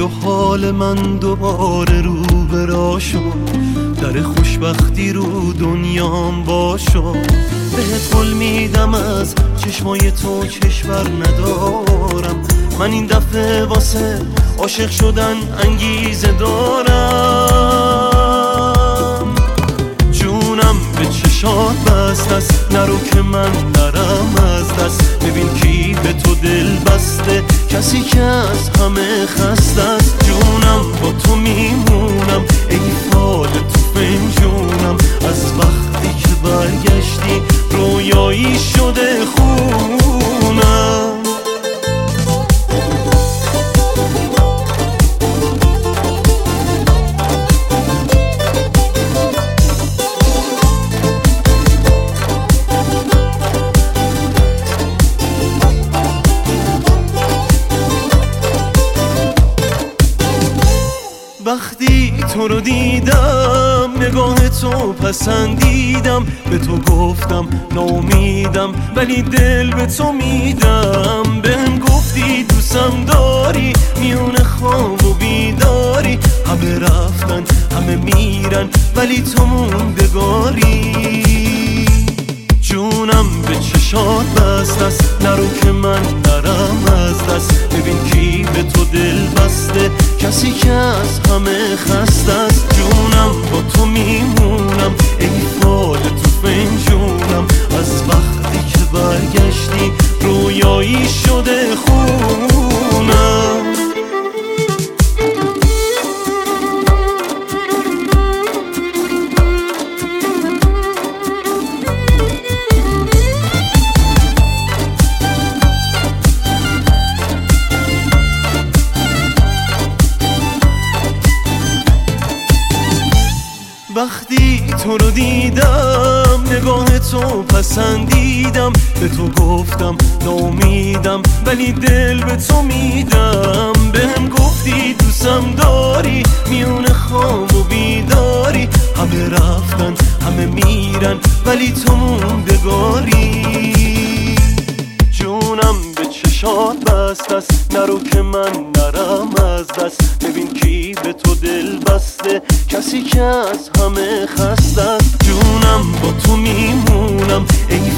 و حال من دوباره رو به راه شد، در خوشبختی رو دنیام باشو. بهت قول میدم از چشمای تو کشور ندارم، من این دفعه واسه عاشق شدن انگیزه دارم. جونم به چشات بست است، نرو که من نرم از دست. ببین کی به تو دل بسته، کسی که از همه خسته است. جونم با تو میمونم، ای فال تو فنجونم. از وقتی که برگشتی رویایی شده خونم. وقتی تو رو دیدم نگاه تو پسندیدم، به تو گفتم ناامیدم ولی دل به تو میدم. بهم گفتی دوستم داری، میون خواب و بیداری. همه رفتن همه میرن ولی تو موندگاری. جونم به چشات بست است، نرو که من نرم از دست. ببین کی به تو دل بسته، کسی که از همه خسته است. جونم با تو میمونم، ای فال تو فنجونم. از وقتی که برگشتی رویایی شده خونم. وقتی تو رو دیدم نگاه تو پسندیدم، به تو گفتم ناامیدم ولی دل به تو میدم. بهم گفتی دوستم داری، میون خواب و بیداری. همه رفتن همه میرن ولی تو موندگاری. جونم به چشات بست است، نرو که من نرم از دست. ببین کی به تو دل بسته، کسی که از همه خسته است. جونم با تو میمونم، ای